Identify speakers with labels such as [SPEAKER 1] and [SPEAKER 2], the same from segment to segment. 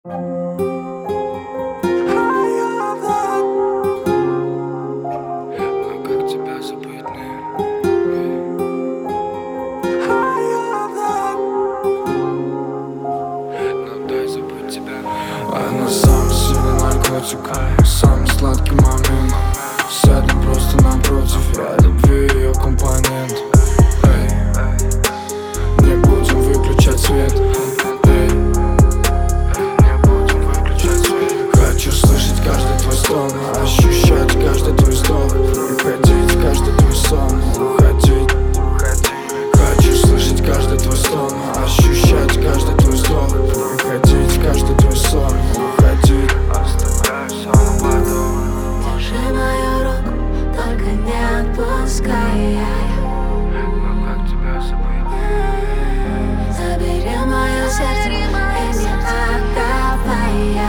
[SPEAKER 1] как тебя забыть, но дай забыть тебя. Она самый сильный наркотик, самый сладкий момент. Сядем просто напротив, я любви ее компонент. Не будем выключать свет. Хочу слышать каждый твой стон, ощущать каждый твой вздох, приходить в каждый твой сон, уходить. Хочу слышать каждый твой стон, ощущать каждый твой вздох, приходить в каждый твой сон, уходить. Оставляю сон на потом.
[SPEAKER 2] Держи мою руку, только не отпускай.
[SPEAKER 1] Но как тебя забыть?
[SPEAKER 2] Забери мое сердце и не отдавай.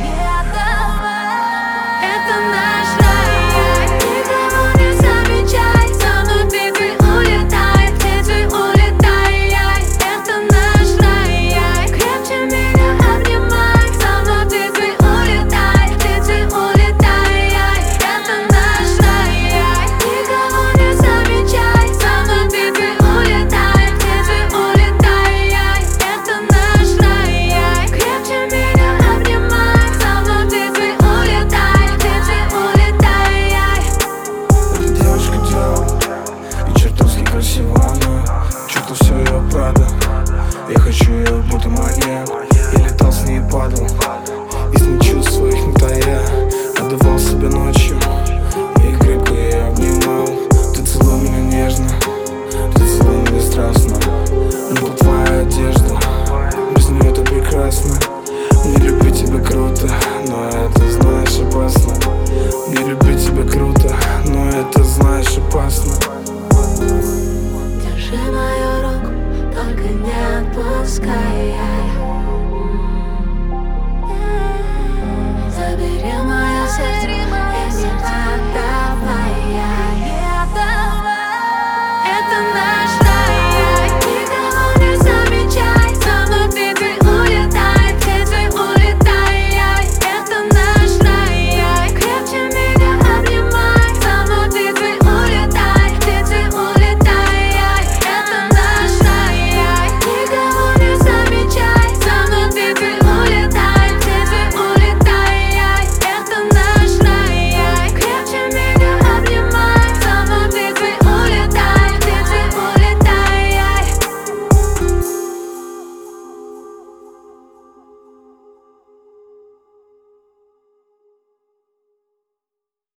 [SPEAKER 2] Это наш рай. Никого не замечай, со мной птицы улетай, птицы улетай. Это наш рай. Крепче меня обнимай, со мной птицы улетай, птицы улетай. Это наш рай. Никого не замечай, со мной птицы улетай, птицы улетай. Это наш рай. Крепче меня обнимай, со мной птицы улетай, птицы улетай.
[SPEAKER 1] Эта девушка делала и чертовски красиво она. Чувство все ее правда. Я хочу ее будто маньяк. И летал с ней падал.